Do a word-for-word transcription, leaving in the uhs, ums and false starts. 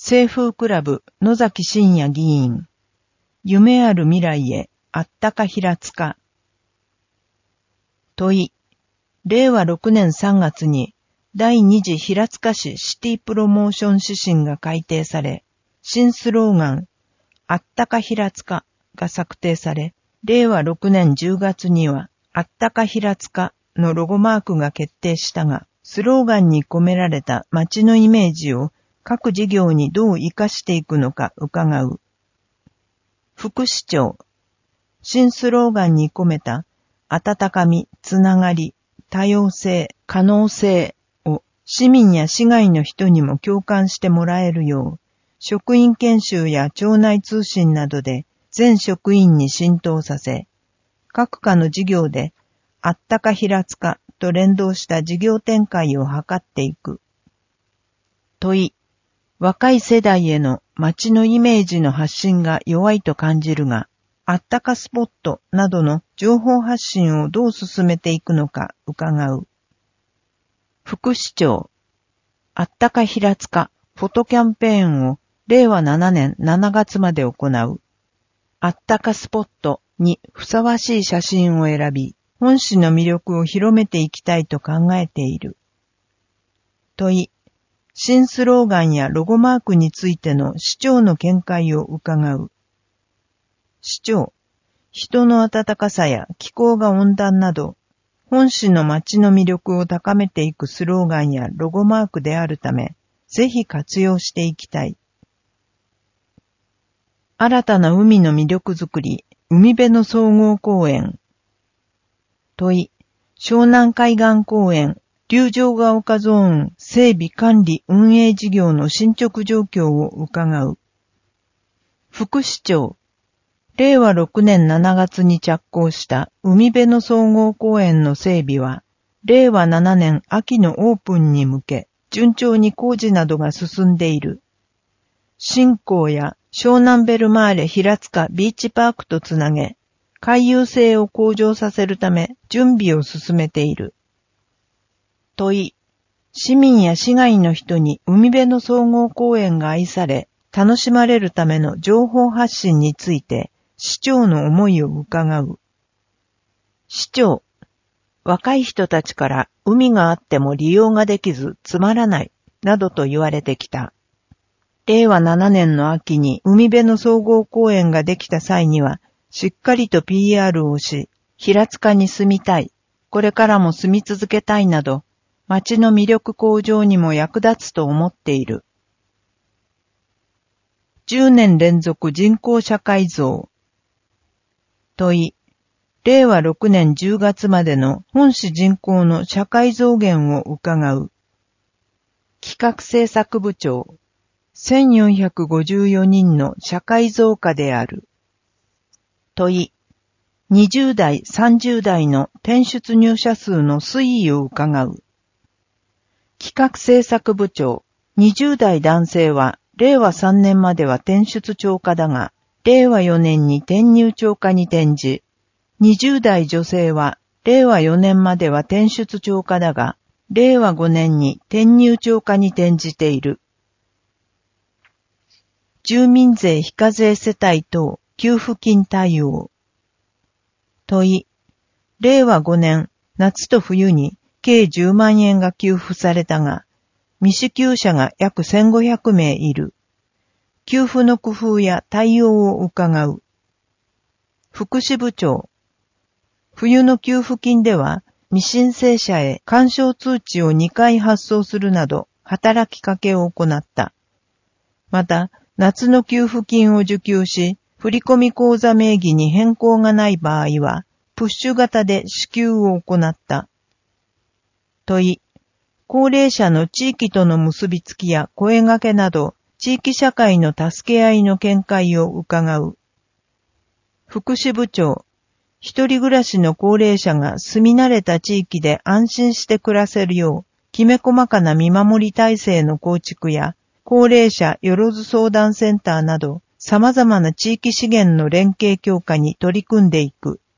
清風クラブ野崎真也議員。夢ある未来へあったか平塚。問い。れいわろくねんさんがつに第二次平塚市シティプロモーション指針が改定され、新スローガン、あったか平塚が策定され、れいわろくねんじゅうがつには、あったか平塚のロゴマークが決定したが、スローガンに込められた街のイメージを各事業にどう活かしていくのか伺う。副市長、新スローガンに込めた温かみ、つながり、多様性、可能性を市民や市外の人にも共感してもらえるよう、職員研修や町内通信などで全職員に浸透させ、各課の事業であったか平塚と連動した事業展開を図っていく。問い。若い世代への街のイメージの発信が弱いと感じるが、あったかスポットなどの情報発信をどう進めていくのか伺う。副市長、あったか平塚フォトキャンペーンをれいわななねんしちがつまで行う。あったかスポットにふさわしい写真を選び、本市の魅力を広めていきたいと考えている。問い。新スローガンやロゴマークについての市長の見解を伺う。市長、人の温かさや気候が温暖など、本市の街の魅力を高めていくスローガンやロゴマークであるため、ぜひ活用していきたい。新たな海の魅力づくり、海辺の総合公園。問い、湘南海岸公園、竜城ヶ丘ゾーン整備管理運営事業の進捗状況を伺う。副市長、れいわろくねんしちがつに着工した海辺の総合公園の整備は、れいわななねん秋のオープンに向け、順調に工事などが進んでいる。新港や湘南ベルマーレ平塚ビーチパークとつなげ、回遊性を向上させるため準備を進めている。問い。市民や市外の人に海辺の総合公園が愛され、楽しまれるための情報発信について、市長の思いを伺う。市長。若い人たちから海があっても利用ができずつまらない、などと言われてきた。れいわななねんの秋に海辺の総合公園ができた際には、しっかりと ピーアール をし、平塚に住みたい、これからも住み続けたいなど、街の魅力向上にも役立つと思っている。じゅうねん連続人口社会像。問い。れいわろくねんじゅうがつまでの本市人口の社会増減を伺う。企画政策部長。せんよんひゃくごじゅうよにんの社会増加である。問い。にじゅうだい、さんじゅうだいの転出入社数の推移を伺う。企画政策部長、にじゅうだい男性は、れいわさんねんまでは転出超過だが、れいわよねんに転入超過に転じ、にじゅうだい女性は、れいわよねんまでは転出超過だが、れいわごねんに転入超過に転じている。住民税非課税世帯等給付金対応。問い。れいわごねん夏と冬に計じゅうまんえんが給付されたが、未支給者が約せんごひゃくめいいる。給付の工夫や対応を伺う。福祉部長。冬の給付金では、未申請者へ勧奨通知をにかい発送するなど、働きかけを行った。また、夏の給付金を受給し、振込口座名義に変更がない場合は、プッシュ型で支給を行った。問い。高齢者の地域との結びつきや声掛けなど、地域社会の助け合いの見解を伺う。福祉部長。一人暮らしの高齢者が住み慣れた地域で安心して暮らせるよう、きめ細かな見守り体制の構築や、高齢者よろず相談センターなど、様々な地域資源の連携強化に取り組んでいく。